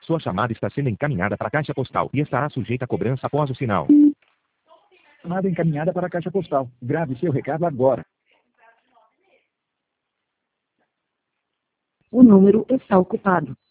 Sua chamada está sendo encaminhada para a caixa postal e estará sujeita a cobrança após o sinal. Chamada encaminhada para a caixa postal. Grave seu recado agora. O número está ocupado.